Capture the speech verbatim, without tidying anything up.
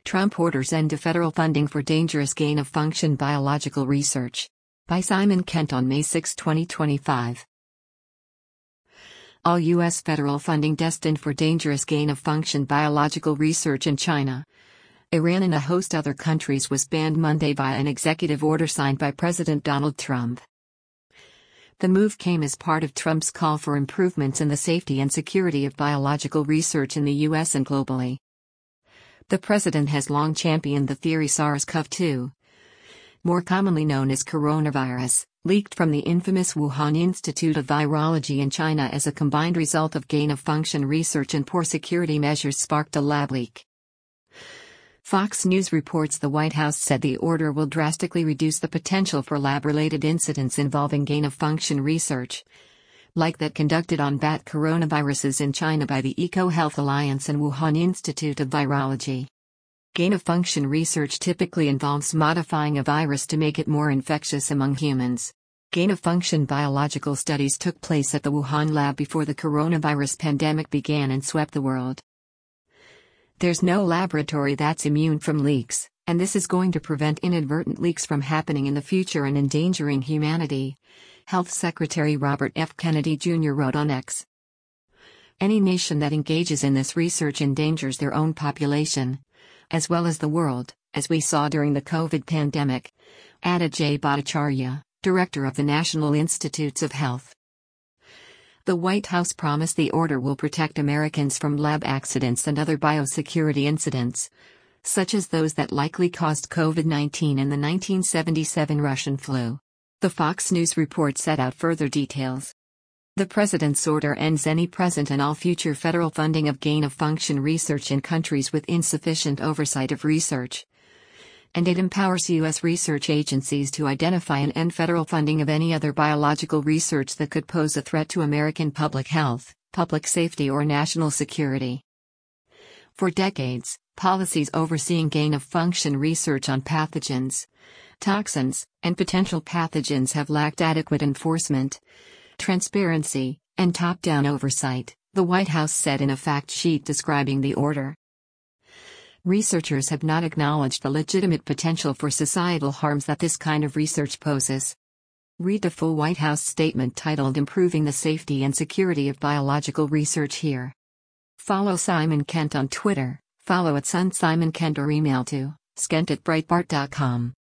Trump orders end to federal funding for dangerous gain-of-function biological research. By Simon Kent on May sixth, twenty twenty-five. All U S federal funding destined for dangerous gain-of-function biological research in China, Iran and a host other countries was banned Monday by an executive order signed by President Donald Trump. The move came as part of Trump's call for improvements in the safety and security of biological research in the U S and globally. The president has long championed the theory SARS-C o V two, more commonly known as coronavirus, leaked from the infamous Wuhan Institute of Virology in China as a combined result of gain-of-function research and poor security measures sparked a lab leak. Fox News reports the White House said the order will drastically reduce the potential for lab-related incidents involving gain-of-function research, like that conducted on bat coronaviruses in China by the EcoHealth Alliance and Wuhan Institute of Virology. Gain-of-function research typically involves modifying a virus to make it more infectious among humans. Gain-of-function biological studies took place at the Wuhan lab before the coronavirus pandemic began and swept the world. There's no laboratory that's immune from leaks, and this is going to prevent inadvertent leaks from happening in the future and endangering humanity, Health Secretary Robert F. Kennedy Junior wrote on X. Any nation that engages in this research endangers their own population, as well as the world, as we saw during the COVID pandemic, added Jay Bhattacharya, director of the National Institutes of Health. The White House promised the order will protect Americans from lab accidents and other biosecurity incidents, such as those that likely caused COVID nineteen and the nineteen seventy-seven Russian flu. The Fox News report set out further details. The president's order ends any present and all future federal funding of gain-of-function research in countries with insufficient oversight of research, and it empowers U S research agencies to identify and end federal funding of any other biological research that could pose a threat to American public health, public safety or national security. For decades, policies overseeing gain-of-function research on pathogens, toxins, and potential pathogens have lacked adequate enforcement, transparency, and top-down oversight, the White House said in a fact sheet describing the order. Researchers have not acknowledged the legitimate potential for societal harms that this kind of research poses. Read the full White House statement titled Improving the Safety and Security of Biological Research here. Follow Simon Kent on Twitter, follow at Sun Simon Kent or email to skent at breitbart dot com.